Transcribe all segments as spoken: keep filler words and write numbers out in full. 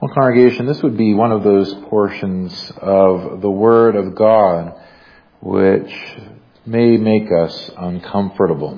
Well, congregation, this would be one of those portions of the Word of God which may make us uncomfortable.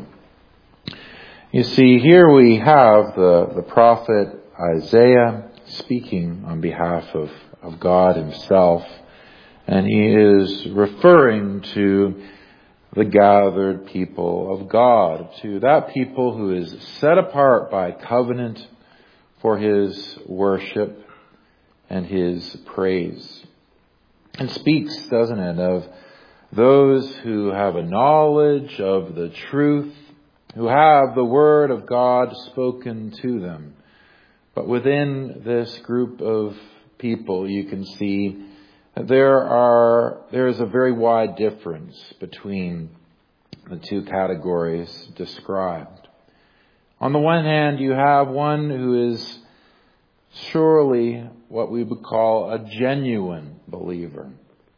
You see, here we have the, the prophet Isaiah speaking on behalf of, of God himself, and he is referring to the gathered people of God, to that people who is set apart by covenant for his worship and his praise. And speaks, doesn't it, of those who have a knowledge of the truth, who have the Word of God spoken to them. But within this group of people, you can see that there are there is a very wide difference between the two categories described. On the one hand, you have one who is surely what we would call a genuine believer.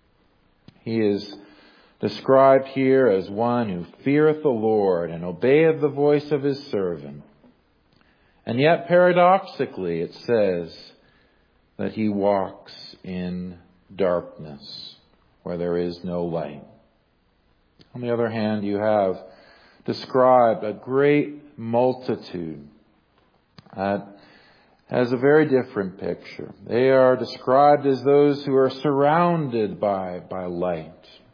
He is described here as one who feareth the Lord and obeyeth the voice of his servant. And yet, paradoxically, it says that he walks in darkness where there is no light. On the other hand, you have described a great multitude that has a very different picture. They are described as those who are surrounded by, by light.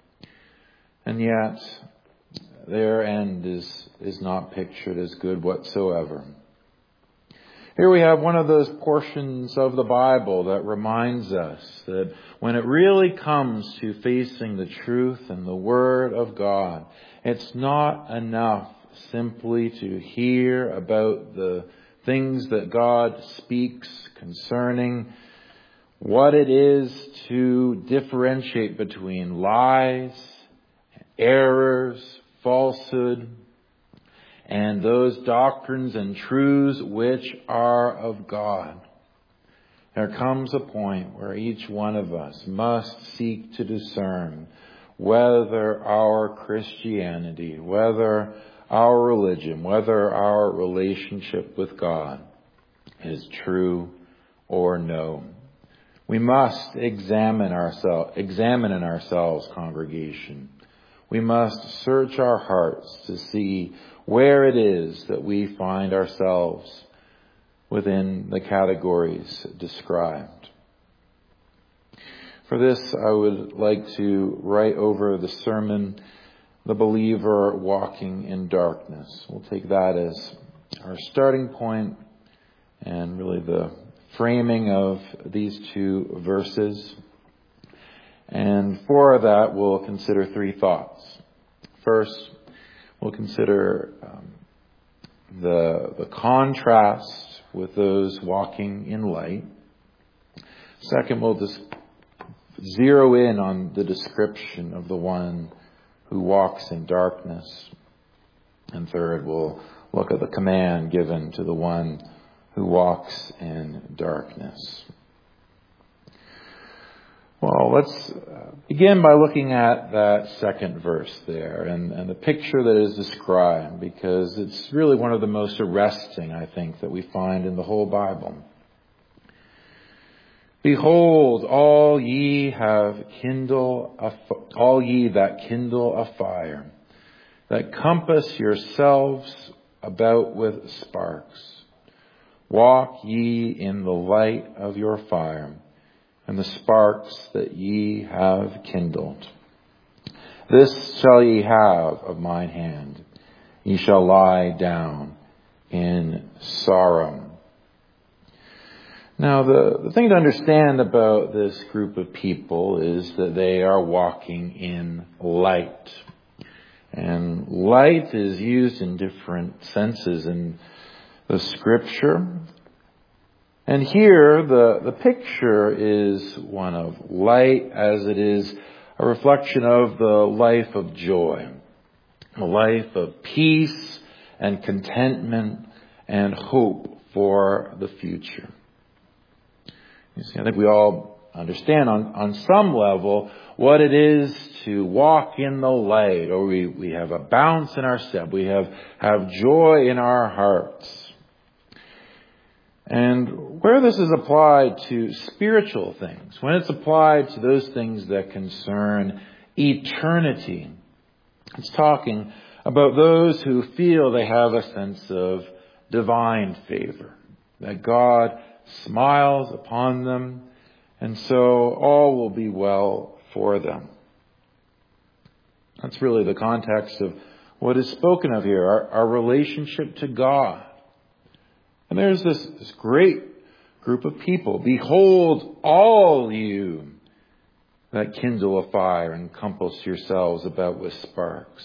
And yet, their end is, is not pictured as good whatsoever. Here we have one of those portions of the Bible that reminds us that when it really comes to facing the truth and the Word of God, it's not enough simply to hear about the things that God speaks concerning what it is to differentiate between lies, errors, falsehood, and those doctrines and truths which are of God. There comes a point where each one of us must seek to discern whether our Christianity, whether our religion, whether our relationship with God is true or no. We must examine ourselves, examine in ourselves, congregation. We must search our hearts to see where it is that we find ourselves within the categories described. For this, I would like to write over the sermon, The Believer Walking in Darkness. We'll take that as our starting point and really the framing of these two verses. And for that, we'll consider three thoughts. First, we'll consider um, the, the contrast with those walking in light. Second, we'll just zero in on the description of the one who walks in darkness. And third, we'll look at the command given to the one who walks in darkness. Well, let's begin by looking at that second verse there and, and the picture that is described, because it's really one of the most arresting, I think, that we find in the whole Bible. Behold, all ye have kindle, a, all ye that kindle a fire, that compass yourselves about with sparks. Walk ye in the light of your fire, and the sparks that ye have kindled. This shall ye have of mine hand. Ye shall lie down in sorrow. Now, the, the thing to understand about this group of people is that they are walking in light. And light is used in different senses in the Scripture. And here, the, the picture is one of light, as it is a reflection of the life of joy, a life of peace and contentment and hope for the future. You see, I think we all understand on, on some level what it is to walk in the light, or we, we have a bounce in our step, we have, have joy in our hearts. And Where this is applied to spiritual things, when it's applied to those things that concern eternity, it's talking about those who feel they have a sense of divine favor, that God smiles upon them, and so all will be well for them. That's really the context of what is spoken of here, our, our relationship to God. And there's this, this great group of people. Behold, all you that kindle a fire and compass yourselves about with sparks.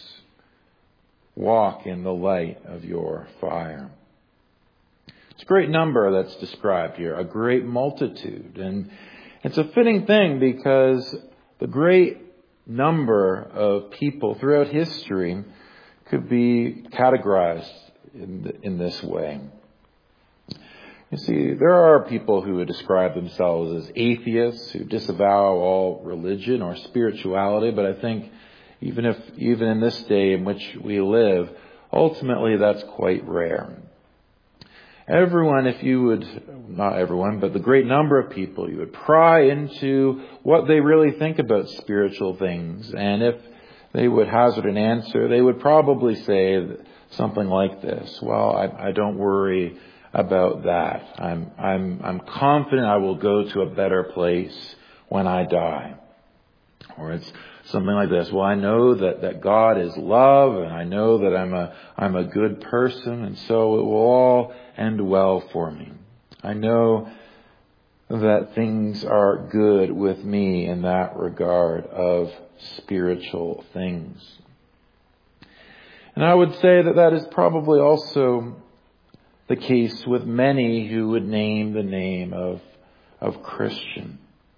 Walk in the light of your fire. It's a great number that's described here, a great multitude. And it's a fitting thing because the great number of people throughout history could be categorized in, in this way. You see, there are people who would describe themselves as atheists, who disavow all religion or spirituality, but I think even if, even in this day in which we live, ultimately that's quite rare. Everyone, if you would, not everyone, but the great number of people, you would pry into what they really think about spiritual things. And if they would hazard an answer, they would probably say something like this: well, I, I don't worry about that. I'm, I'm, I'm confident I will go to a better place when I die. Or it's something like this: well, I know that, that God is love, and I know that I'm a, I'm a good person, and so it will all end well for me. I know that things are good with me in that regard of spiritual things. And I would say that that is probably also the case with many who would name the name of, of Christian.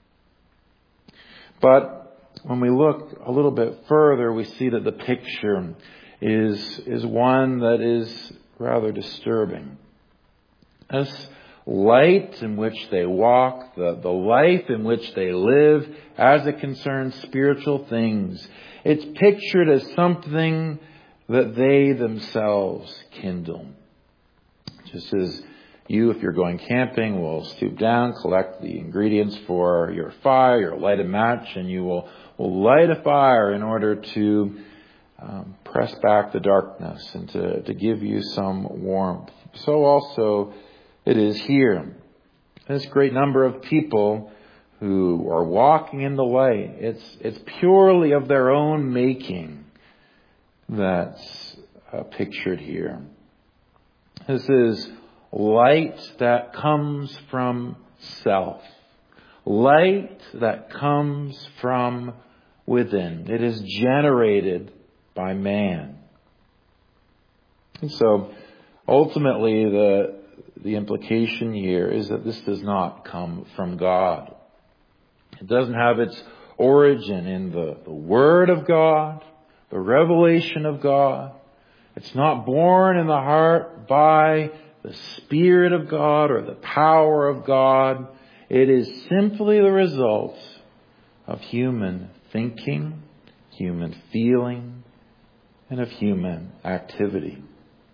But when we look a little bit further, we see that the picture is, is one that is rather disturbing. This light in which they walk, the, the life in which they live as it concerns spiritual things, it's pictured as something that they themselves kindle. Just as you, if you're going camping, will stoop down, collect the ingredients for your fire, your light a match, and you will, will light a fire in order to um, press back the darkness and to, to give you some warmth. So also it is here. This great number of people who are walking in the light, it's, it's purely of their own making that's uh, pictured here. This is light that comes from self. Light that comes from within. It is generated by man. And so ultimately the, the implication here is that this does not come from God. It doesn't have its origin in the, the Word of God, the revelation of God. It's not born in the heart by the Spirit of God or the power of God. It is simply the result of human thinking, human feeling, and of human activity.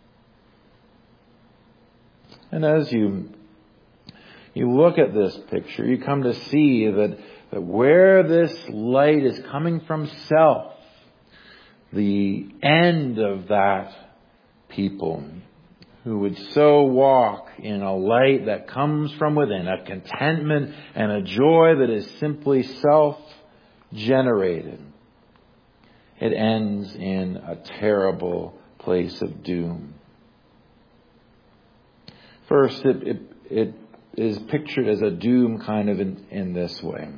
And as you, you look at this picture, you come to see that, that where this light is coming from self, the end of that people who would so walk in a light that comes from within, a contentment and a joy that is simply self-generated. It ends in a terrible place of doom. First, it, it, it is pictured as a doom kind of in, in this way.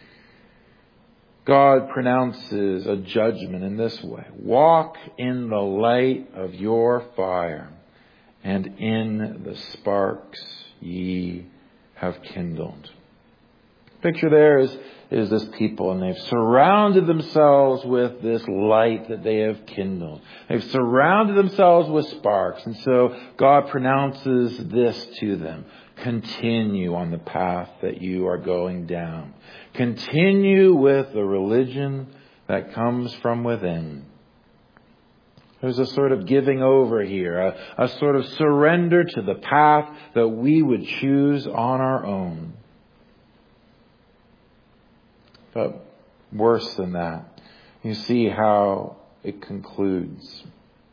God pronounces a judgment in this way: walk in the light of your fire, and in the sparks ye have kindled. Picture there is, is this people, and they've surrounded themselves with this light that they have kindled. They've surrounded themselves with sparks, and so God pronounces this to them: continue on the path that you are going down. Continue with the religion that comes from within. There's a sort of giving over here, a, a sort of surrender to the path that we would choose on our own. But worse than that, you see how it concludes.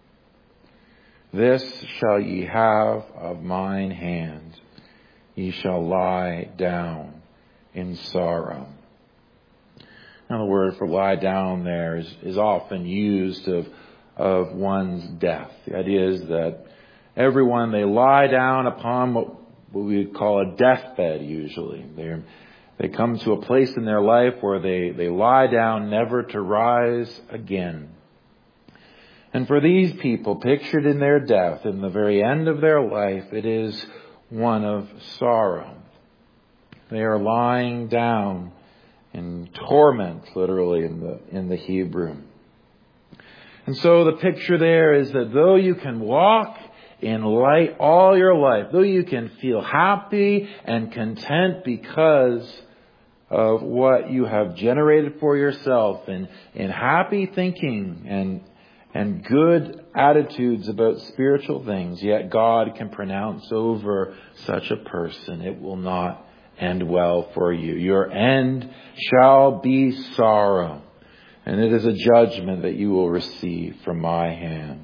This shall ye have of mine hand. Ye shall lie down in sorrow. Now the word for lie down there is, is often used of, of one's death. The idea is that everyone, they lie down upon what, what we would call a deathbed usually. They're They come to a place in their life where they, they lie down never to rise again. And for these people, pictured in their death, in the very end of their life, it is one of sorrow. They are lying down in torment, literally, in the, in the Hebrew. And so the picture there is that though you can walk in light all your life, though you can feel happy and content because of what you have generated for yourself in, in happy thinking and, and good attitudes about spiritual things, yet God can pronounce over such a person, it will not end well for you. Your end shall be sorrow, and it is a judgment that you will receive from my hand.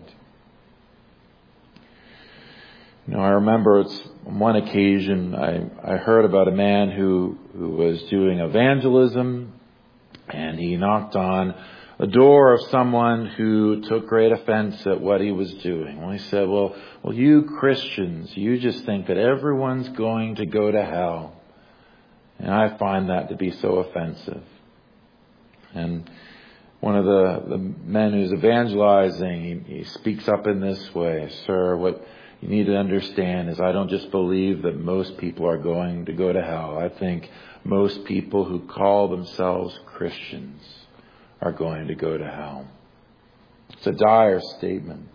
You know, I remember it's on one occasion I, I heard about a man who, who was doing evangelism, and he knocked on the door of someone who took great offense at what he was doing. Well, he said, well, well, you Christians, you just think that everyone's going to go to hell. And I find that to be so offensive. And one of the, the men who's evangelizing, he, he speaks up in this way, sir, what you need to understand is I don't just believe that most people are going to go to hell. I think most people who call themselves Christians are going to go to hell. It's a dire statement.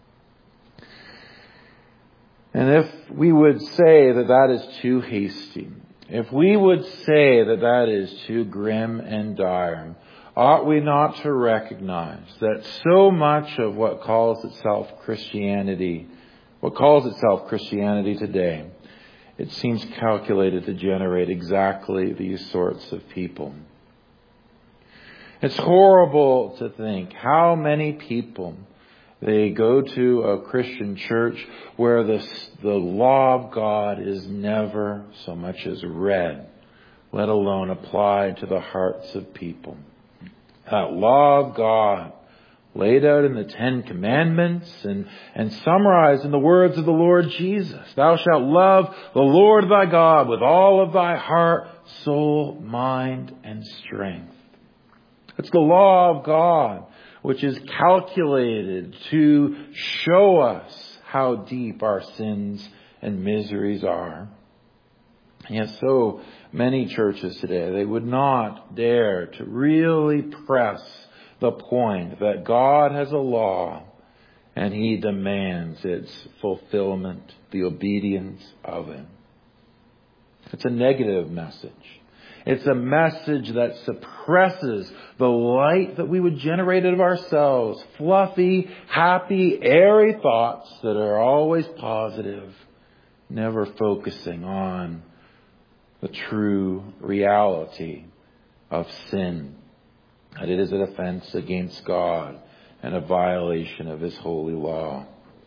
And if we would say that that is too hasty, if we would say that that is too grim and dire, ought we not to recognize that so much of what calls itself Christianity What calls itself Christianity today, it seems calculated to generate exactly these sorts of people. It's horrible to think how many people, they go to a Christian church where the, the law of God is never so much as read, let alone applied to the hearts of people. That law of God, laid out in the Ten Commandments and, and summarized in the words of the Lord Jesus. Thou shalt love the Lord thy God with all of thy heart, soul, mind, and strength. It's the law of God which is calculated to show us how deep our sins and miseries are. And yet so many churches today, they would not dare to really press the point that God has a law and He demands its fulfillment, the obedience of it. It's a negative message. It's a message that suppresses the light that we would generate out of ourselves. Fluffy, happy, airy thoughts that are always positive, never focusing on the true reality of sin. That it is an offense against God and a violation of His holy law.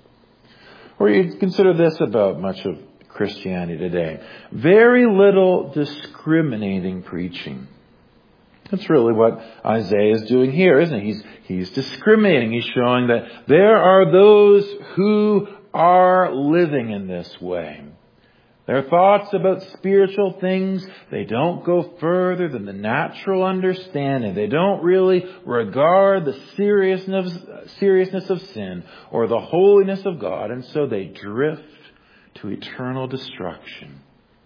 Or you consider this about much of Christianity today. Very little discriminating preaching. That's really what Isaiah is doing here, isn't it? He's, he's discriminating. He's showing that there are those who are living in this way. Their thoughts about spiritual things, they don't go further than the natural understanding. They don't really regard the seriousness, seriousness of sin or the holiness of God, and so they drift to eternal destruction.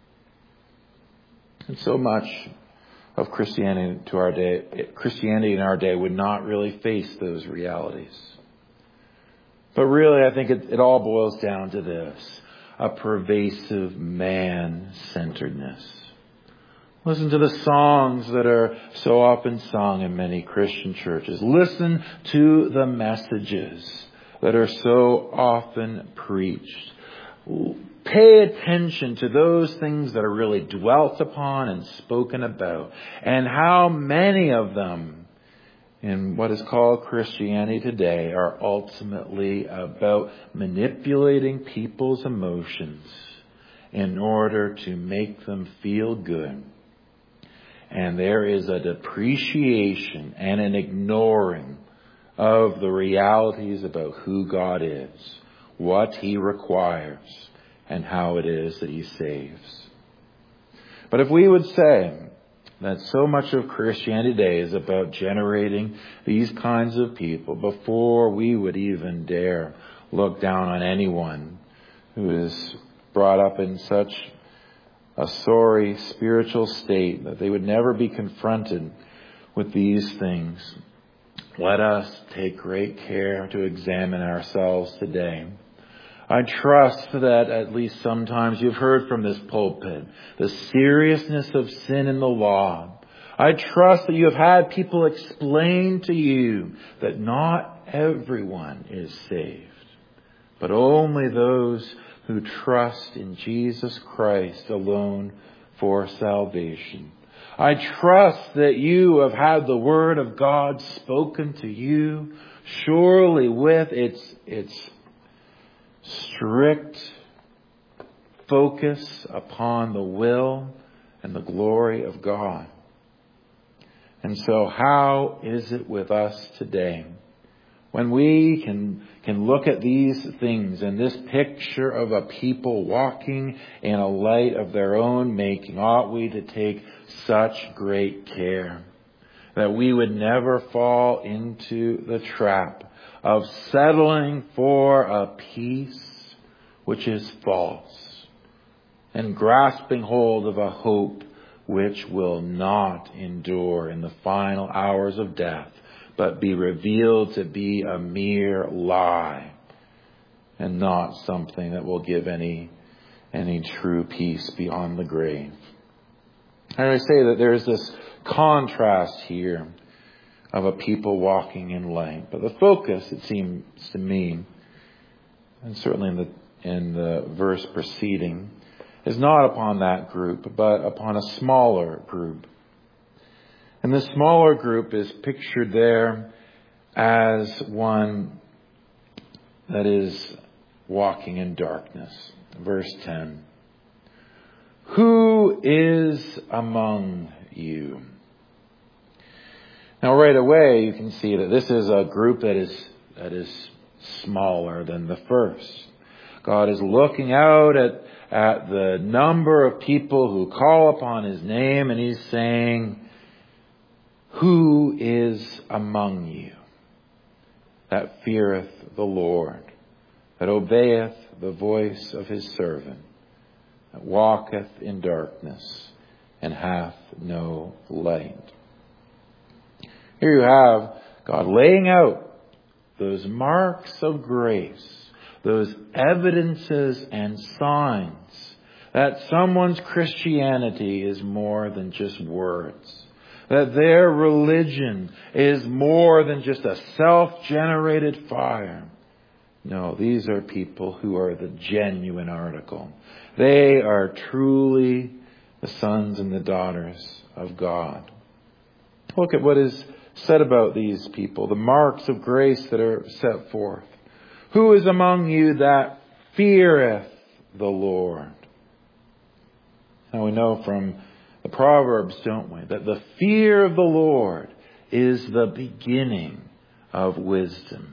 And so much of Christianity to our day, Christianity in our day would not really face those realities. But really, I think it, it all boils down to this: a pervasive man-centeredness. Listen to the songs that are so often sung in many Christian churches. Listen to the messages that are so often preached. Pay attention to those things that are really dwelt upon and spoken about, and how many of them in what is called Christianity today are ultimately about manipulating people's emotions in order to make them feel good. And there is a depreciation and an ignoring of the realities about who God is, what He requires, and how it is that He saves. But if we would say that so much of Christianity today is about generating these kinds of people, before we would even dare look down on anyone who is brought up in such a sorry spiritual state that they would never be confronted with these things, let us take great care to examine ourselves today. I trust that at least sometimes you've heard from this pulpit the seriousness of sin in the law. I trust that you have had people explain to you that not everyone is saved, but only those who trust in Jesus Christ alone for salvation. I trust that you have had the Word of God spoken to you, surely with its its strict focus upon the will and the glory of God. And so how is it with us today? When we can can look at these things and this picture of a people walking in a light of their own making, ought we to take such great care that we would never fall into the trap of settling for a peace which is false and grasping hold of a hope which will not endure in the final hours of death, but be revealed to be a mere lie and not something that will give any any true peace beyond the grave. And I say that there's this contrast here of a people walking in light. But the focus, it seems to me, and certainly in the in the verse preceding, is not upon that group, but upon a smaller group. And the smaller group is pictured there as one that is walking in darkness. Verse ten. Who is among you? Now right away you can see that this is a group that is that is smaller than the first. God is looking out at, at the number of people who call upon His name, and He's saying, who is among you that feareth the Lord, that obeyeth the voice of His servant, that walketh in darkness and hath no light? Here you have God laying out those marks of grace, those evidences and signs that someone's Christianity is more than just words, that their religion is more than just a self-generated fire. No, these are people who are the genuine article. They are truly the sons and the daughters of God. Look at what is said about these people, the marks of grace that are set forth. Who is among you that feareth the Lord? Now we know from the Proverbs, don't we, that the fear of the Lord is the beginning of wisdom.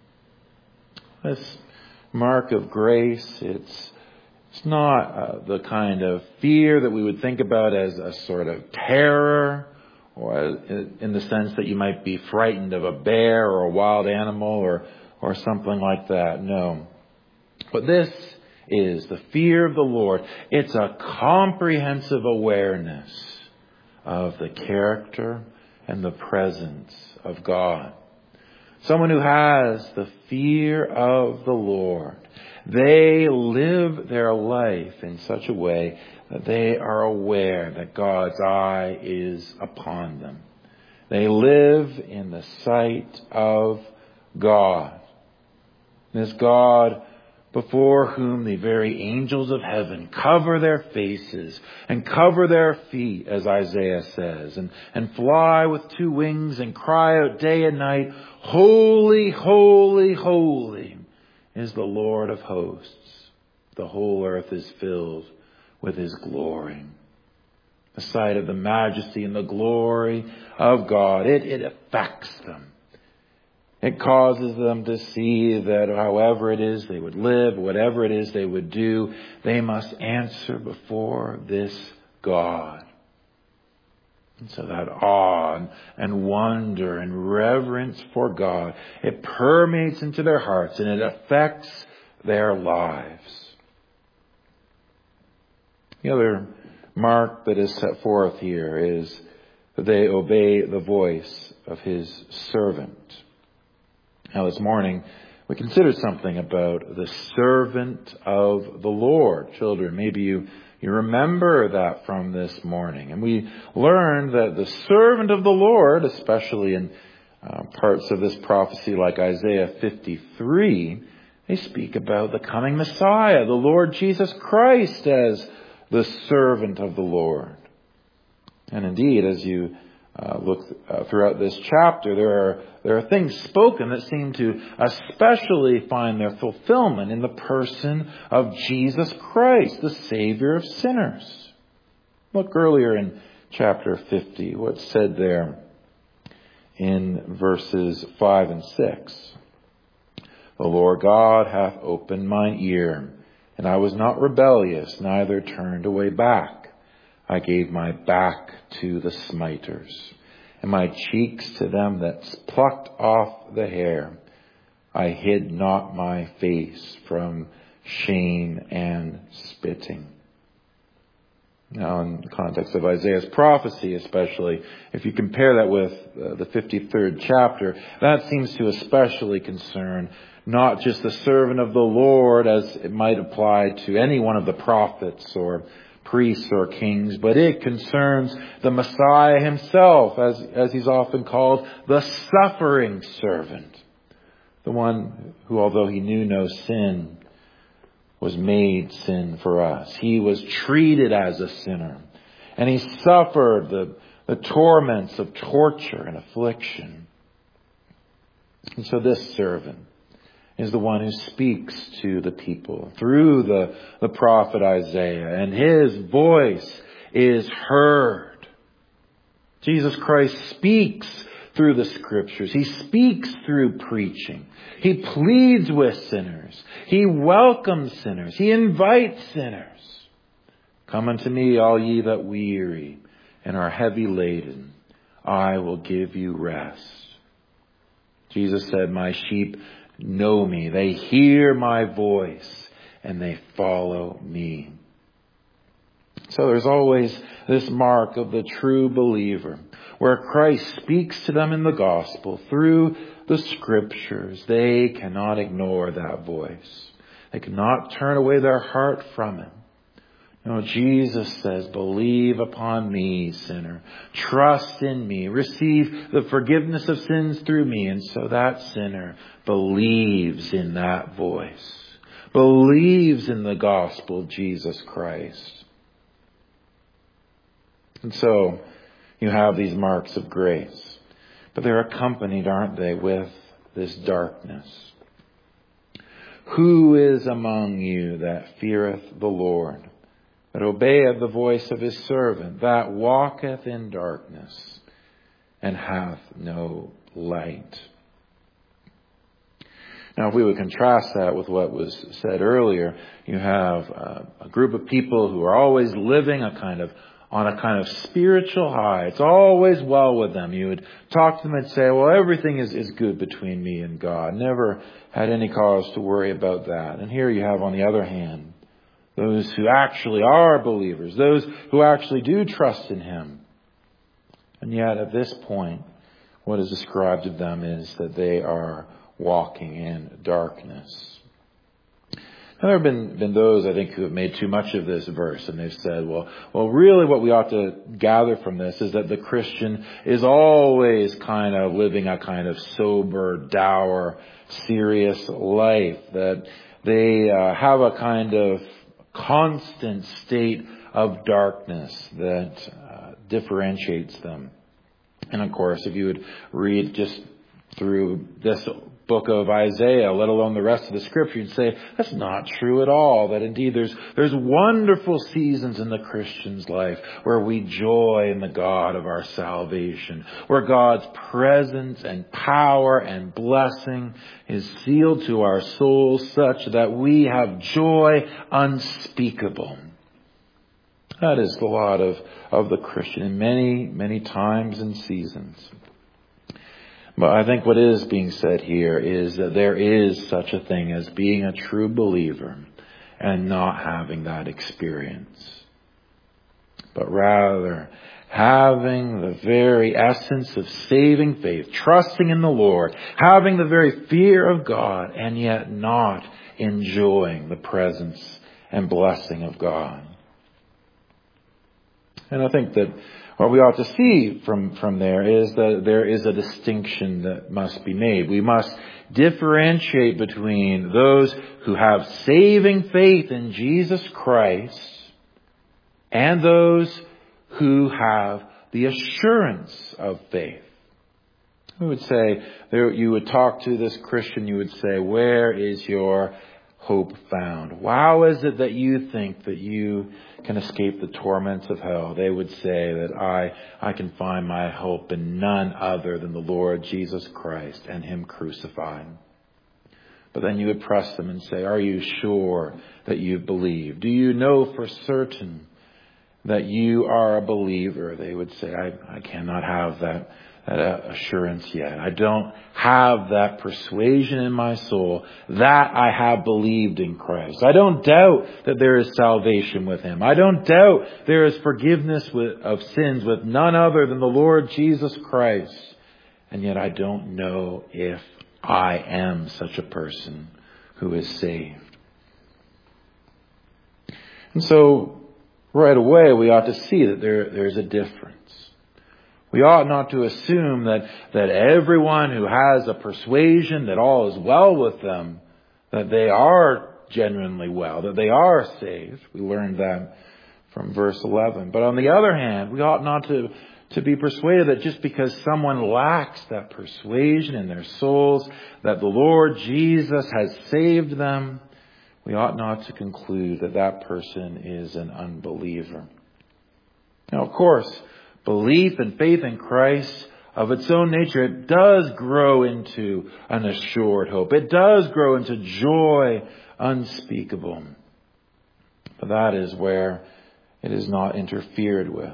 This mark of grace, it's it's not uh, the kind of fear that we would think about as a sort of terror, or in the sense that you might be frightened of a bear or a wild animal or or something like that. No. But this is the fear of the Lord. It's a comprehensive awareness of the character and the presence of God. Someone who has the fear of the Lord, they live their life in such a way that they are aware that God's eye is upon them. They live in the sight of God. This God before whom the very angels of heaven cover their faces and cover their feet, as Isaiah says, and, and fly with two wings and cry out day and night, holy, holy, holy is the Lord of hosts. The whole earth is filled with his glory. The sight of the majesty and the glory of God, it, it affects them. It causes them to see that however it is they would live, whatever it is they would do, they must answer before this God. And so that awe and wonder and reverence for God, it permeates into their hearts and it affects their lives. The other mark that is set forth here is that they obey the voice of his servant. Now this morning, we considered something about the servant of the Lord. Children, maybe you, you remember that from this morning. And we learned that the servant of the Lord, especially in uh, parts of this prophecy like Isaiah fifty-three, they speak about the coming Messiah, the Lord Jesus Christ, as the servant of the Lord. And indeed, as you Uh, look uh, throughout this chapter, there are there are things spoken that seem to especially find their fulfillment in the person of Jesus Christ, the Savior of sinners. Look earlier in chapter fifty, what's said there in verses five and six. The Lord God hath opened mine ear, and I was not rebellious, neither turned away back. I gave my back to the smiters, and my cheeks to them that plucked off the hair. I hid not my face from shame and spitting. Now, in the context of Isaiah's prophecy especially, if you compare that with uh, the fifty-third chapter, that seems to especially concern not just the servant of the Lord as it might apply to any one of the prophets or priests or kings, but it concerns the Messiah himself, as, as he's often called, the suffering servant. The one who, although he knew no sin, was made sin for us. He was treated as a sinner, and he suffered the, the torments of torture and affliction. And so this servant is the one who speaks to the people through the, the prophet Isaiah, and his voice is heard. Jesus Christ speaks through the scriptures. He speaks through preaching. He pleads with sinners. He welcomes sinners. He invites sinners. Come unto me, all ye that weary and are heavy laden. I will give you rest. Jesus said, my sheep know me. They hear my voice and they follow me. So there's always this mark of the true believer, where Christ speaks to them in the gospel through the scriptures. They cannot ignore that voice. They cannot turn away their heart from him. No, Jesus says, believe upon me, sinner. Trust in me. Receive the forgiveness of sins through me. And so that sinner believes in that voice. Believes in the gospel of Jesus Christ. And so you have these marks of grace. But they're accompanied, aren't they, with this darkness. Who is among you that feareth the Lord, that obeyeth the voice of his servant, that walketh in darkness, and hath no light? Now, if we would contrast that with what was said earlier, you have a, a group of people who are always living a kind of on a kind of spiritual high. It's always well with them. You would talk to them and say, well, everything is, is good between me and God. Never had any cause to worry about that. And here you have, on the other hand, those who actually are believers, those who actually do trust in him. And yet at this point, what is described of them is that they are walking in darkness. And there have been, been those, I think, who have made too much of this verse, and they've said, well, well, really what we ought to gather from this is that the Christian is always kind of living a kind of sober, dour, serious life, that they uh, have a kind of constant state of darkness that uh, differentiates them. And of course, if you would read just through this book of Isaiah, let alone the rest of the scripture, you'd say, that's not true at all. That indeed there's, there's wonderful seasons in the Christian's life where we joy in the God of our salvation, where God's presence and power and blessing is sealed to our souls such that we have joy unspeakable. That is the lot of, of the Christian in many, many times and seasons. But I think what is being said here is that there is such a thing as being a true believer and not having that experience. But rather, having the very essence of saving faith, trusting in the Lord, having the very fear of God, and yet not enjoying the presence and blessing of God. And I think that what we ought to see from, from there is that there is a distinction that must be made. We must differentiate between those who have saving faith in Jesus Christ and those who have the assurance of faith. We would say, there, you would talk to this Christian, you would say, where is your hope found? How is it that you think that you can escape the torments of hell? They would say that I, I can find my hope in none other than the Lord Jesus Christ and Him crucified. But then you would press them and say, are you sure that you believe? Do you know for certain that you are a believer? They would say, I, I cannot have that That assurance yet. I don't have that persuasion in my soul that I have believed in Christ. I don't doubt that there is salvation with Him. I don't doubt there is forgiveness with, of sins with none other than the Lord Jesus Christ. And yet I don't know if I am such a person who is saved. And so right away we ought to see that there, there's a difference. We ought not to assume that, that everyone who has a persuasion that all is well with them, that they are genuinely well, that they are saved. We learned that from verse eleven. But on the other hand, we ought not to, to be persuaded that just because someone lacks that persuasion in their souls, that the Lord Jesus has saved them, we ought not to conclude that that person is an unbeliever. Now, of course, belief and faith in Christ, of its own nature, it does grow into an assured hope. It does grow into joy unspeakable. But that is where it is not interfered with.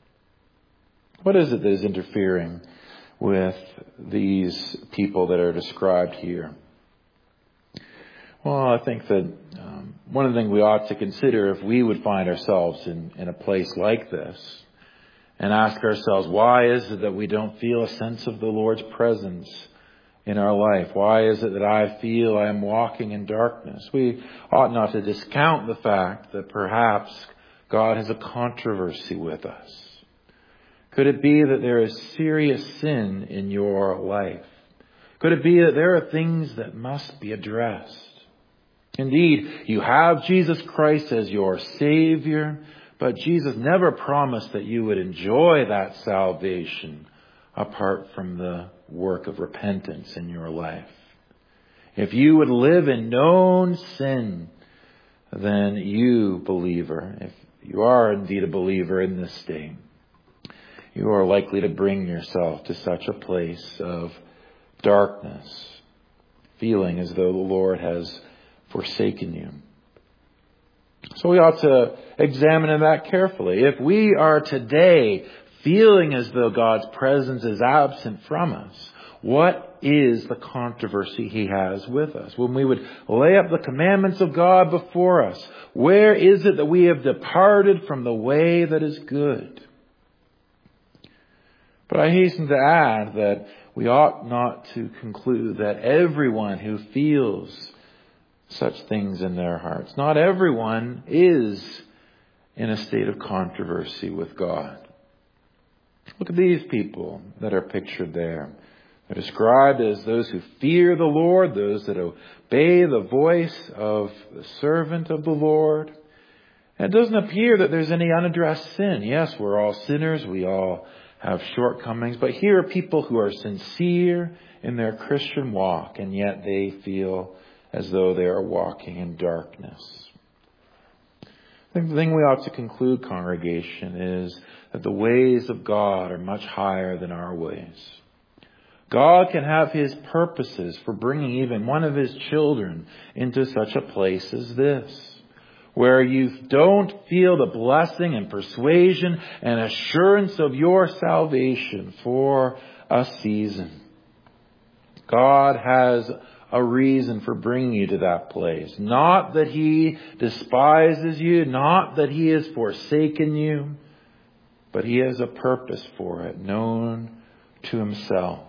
What is it that is interfering with these people that are described here? Well, I think that um, one of the things we ought to consider if we would find ourselves in, in a place like this, and ask ourselves, why is it that we don't feel a sense of the Lord's presence in our life? Why is it that I feel I am walking in darkness? We ought not to discount the fact that perhaps God has a controversy with us. Could it be that there is serious sin in your life? Could it be that there are things that must be addressed? Indeed, you have Jesus Christ as your Savior, but Jesus never promised that you would enjoy that salvation apart from the work of repentance in your life. If you would live in known sin, then you, believer, if you are indeed a believer in this state, you are likely to bring yourself to such a place of darkness, feeling as though the Lord has forsaken you. So we ought to examine that carefully. If we are today feeling as though God's presence is absent from us, what is the controversy He has with us? When we would lay up the commandments of God before us, where is it that we have departed from the way that is good? But I hasten to add that we ought not to conclude that everyone who feels such things in their hearts. Not everyone is in a state of controversy with God. Look at these people that are pictured there. They're described as those who fear the Lord, those that obey the voice of the servant of the Lord. And it doesn't appear that there's any unaddressed sin. Yes, we're all sinners. We all have shortcomings. But here are people who are sincere in their Christian walk, and yet they feel as though they are walking in darkness. I think the thing we ought to conclude, congregation, is that the ways of God are much higher than our ways. God can have His purposes for bringing even one of His children into such a place as this, where you don't feel the blessing and persuasion and assurance of your salvation for a season. God has a reason for bringing you to that place. Not that He despises you, not that He has forsaken you, but He has a purpose for it, known to Himself.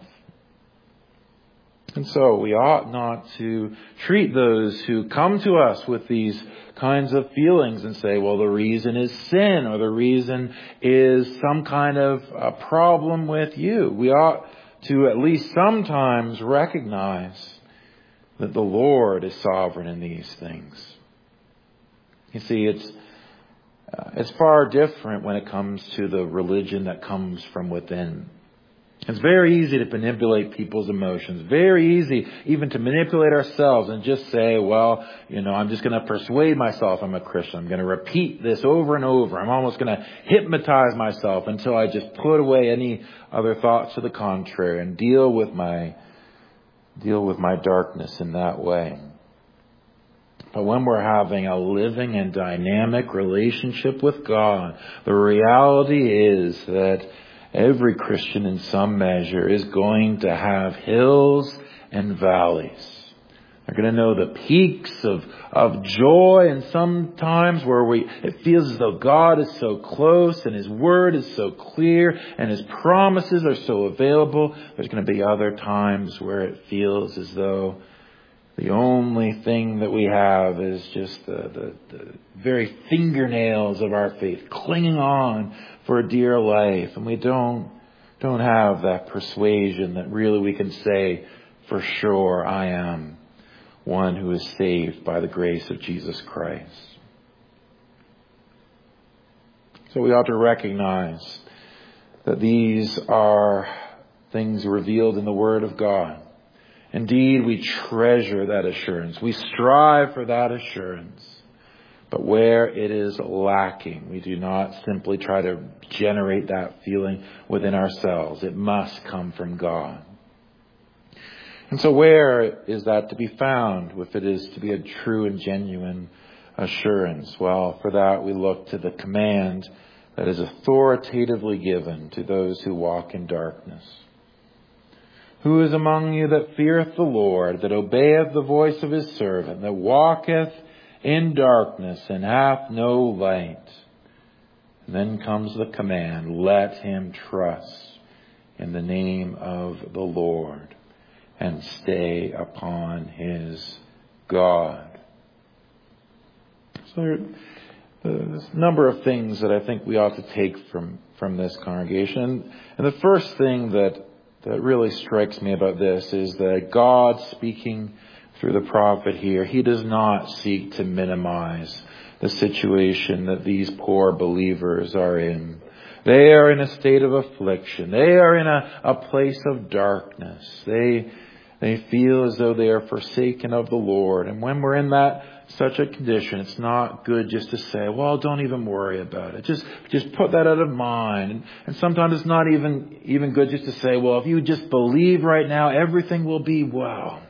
And so we ought not to treat those who come to us with these kinds of feelings and say, well, the reason is sin, or the reason is some kind of a problem with you. We ought to at least sometimes recognize that the Lord is sovereign in these things. You see, it's uh, it's far different when it comes to the religion that comes from within. It's very easy to manipulate people's emotions. Very easy even to manipulate ourselves and just say, well, you know, I'm just going to persuade myself I'm a Christian. I'm going to repeat this over and over. I'm almost going to hypnotize myself until I just put away any other thoughts to the contrary and deal with my deal with my darkness in that way. But when we're having a living and dynamic relationship with God, the reality is that every Christian in some measure is going to have hills and valleys. They're going to know the peaks of, of joy, and sometimes where we it feels as though God is so close and His Word is so clear and His promises are so available. There's going to be other times where it feels as though the only thing that we have is just the, the, the very fingernails of our faith clinging on for a dear life. And we don't, don't have that persuasion that really we can say, for sure, I am one who is saved by the grace of Jesus Christ. So we ought to recognize that these are things revealed in the Word of God. Indeed, we treasure that assurance. We strive for that assurance. But where it is lacking, we do not simply try to generate that feeling within ourselves. It must come from God. And so where is that to be found if it is to be a true and genuine assurance? Well, for that we look to the command that is authoritatively given to those who walk in darkness. Who is among you that feareth the Lord, that obeyeth the voice of His servant, that walketh in darkness and hath no light? And then comes the command, let him trust in the name of the Lord and stay upon his God. So there's a number of things that I think we ought to take from, from this congregation. And the first thing that, that really strikes me about this is that God, speaking through the prophet here, He does not seek to minimize the situation that these poor believers are in. They are in a state of affliction. They are in a, a place of darkness. They They feel as though they are forsaken of the Lord. And when we're in that such a condition, it's not good just to say, well, don't even worry about it. Just just put that out of mind. And, and sometimes it's not even, even good just to say, well, if you just believe right now, everything will be well.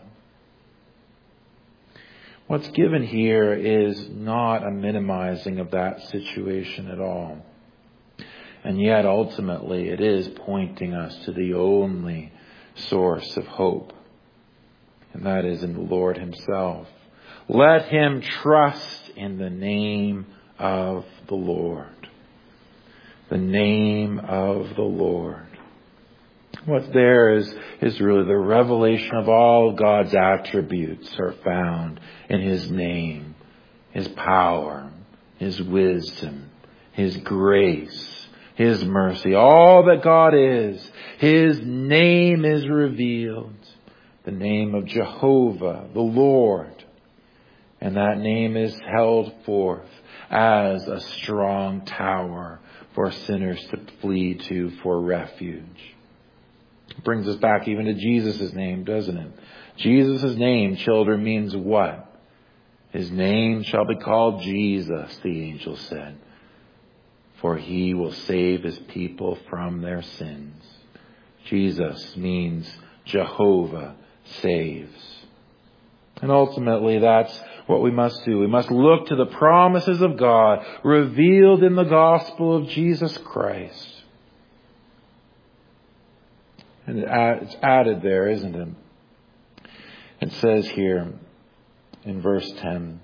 What's given here is not a minimizing of that situation at all. And yet, ultimately, it is pointing us to the only source of hope. And that is in the Lord Himself. Let him trust in the name of the Lord. The name of the Lord. What's there is, is really the revelation of all God's attributes are found in His name, His power, His wisdom, His grace, His mercy. All that God is, His name is revealed. The name of Jehovah, the Lord. And that name is held forth as a strong tower for sinners to flee to for refuge. It brings us back even to Jesus' name, doesn't it? Jesus' name, children, means what? His name shall be called Jesus, the angel said, for He will save His people from their sins. Jesus means Jehovah saves. And ultimately, that's what we must do. We must look to the promises of God revealed in the gospel of Jesus Christ. And it's added there, isn't it? It says here in verse ten,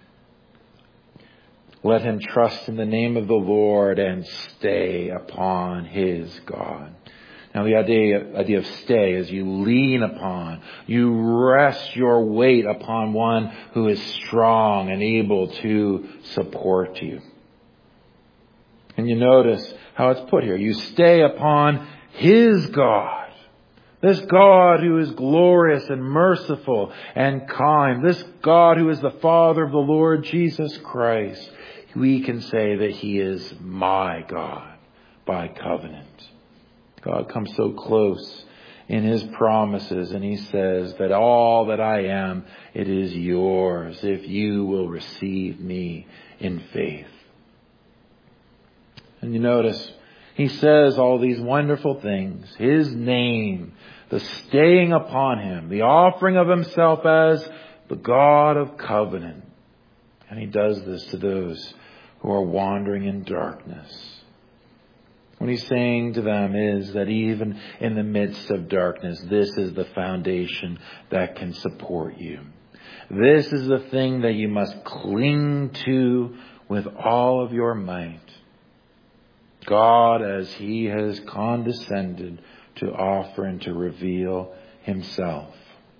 let him trust in the name of the Lord and stay upon his God. Now the idea, idea of stay is you lean upon, you rest your weight upon one who is strong and able to support you. And you notice how it's put here. You stay upon His God. This God who is glorious and merciful and kind. This God who is the Father of the Lord Jesus Christ. We can say that He is my God by covenant. God comes so close in His promises, and He says that all that I am, it is yours if you will receive me in faith. And you notice He says all these wonderful things. His name, the staying upon Him, the offering of Himself as the God of covenant. And He does this to those who are wandering in darkness. What He's saying to them is that even in the midst of darkness, this is the foundation that can support you. This is the thing that you must cling to with all of your might. God, as He has condescended to offer and to reveal Himself.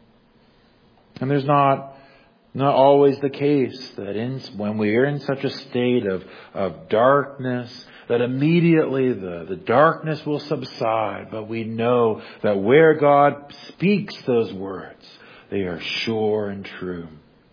And there's not Not always the case that in, when we are in such a state of, of darkness, that immediately the, the darkness will subside. But we know that where God speaks those words, they are sure and true.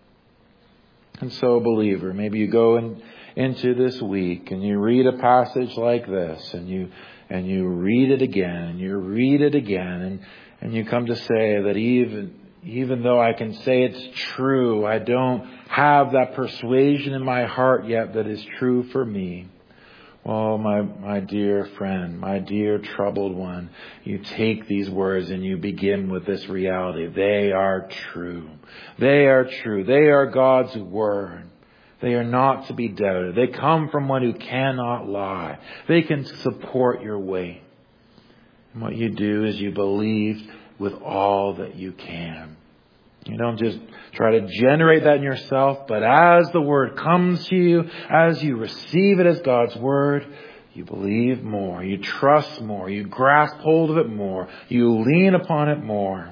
And so, believer, maybe you go in, into this week and you read a passage like this, and you and you read it again, and you read it again, and, and you come to say that even Even though I can say it's true, I don't have that persuasion in my heart yet that is true for me. Oh, my, my dear friend, my dear troubled one, you take these words and you begin with this reality. They are true. They are true. They are God's word. They are not to be doubted. They come from one who cannot lie. They can support your way. And what you do is you believe with all that you can. You don't just try to generate that in yourself, but as the word comes to you, as you receive it as God's word, you believe more, you trust more, you grasp hold of it more, you lean upon it more,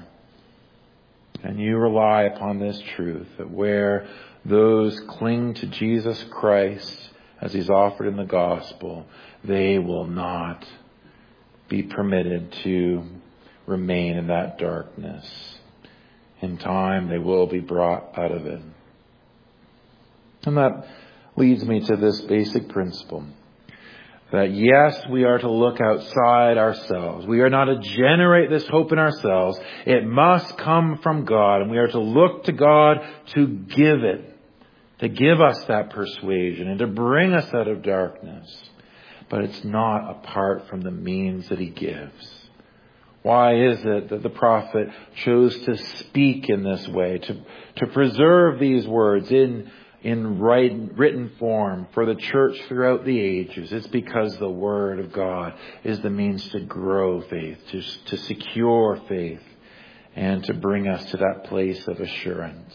and you rely upon this truth that where those cling to Jesus Christ as He's offered in the gospel, they will not be permitted to remain in that darkness. In time, they will be brought out of it. And that leads me to this basic principle. That yes, we are to look outside ourselves. We are not to generate this hope in ourselves. It must come from God. And we are to look to God to give it. To give us that persuasion and to bring us out of darkness. But it's not apart from the means that He gives. Why is it that the prophet chose to speak in this way, to, to preserve these words in, in write, written form for the church throughout the ages? It's because the Word of God is the means to grow faith, to, to secure faith, and to bring us to that place of assurance.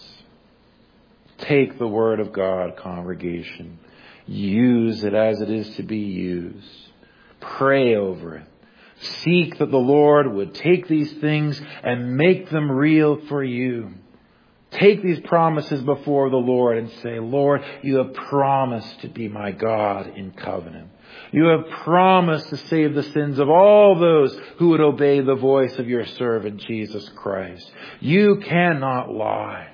Take the Word of God, congregation. Use it as it is to be used. Pray over it. Seek that the Lord would take these things and make them real for you. Take these promises before the Lord and say, Lord, you have promised to be my God in covenant. You have promised to save the sins of all those who would obey the voice of your servant, Jesus Christ. You cannot lie.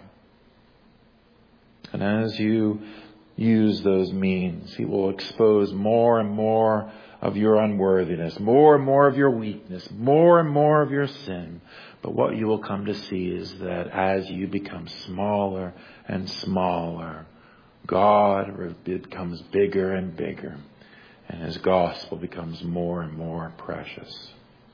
And as you use those means, He will expose more and more of your unworthiness, more and more of your weakness, more and more of your sin. But what you will come to see is that as you become smaller and smaller, God becomes bigger and bigger, and His gospel becomes more and more precious.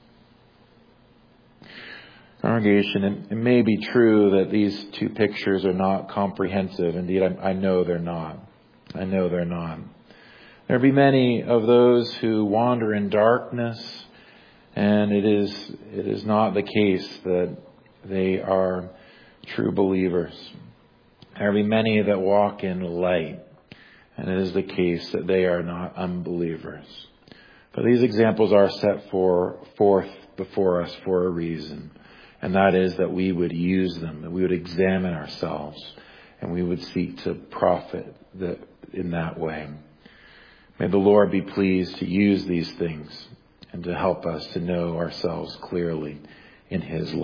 Congregation, it may be true that these two pictures are not comprehensive. Indeed, I, I know they're not. I know they're not. There be many of those who wander in darkness, and it is it is not the case that they are true believers. There be many that walk in light, and it is the case that they are not unbelievers. But these examples are set for, forth before us for a reason, and that is that we would use them, that we would examine ourselves, and we would seek to profit the, in that way. May the Lord be pleased to use these things and to help us to know ourselves clearly in His love.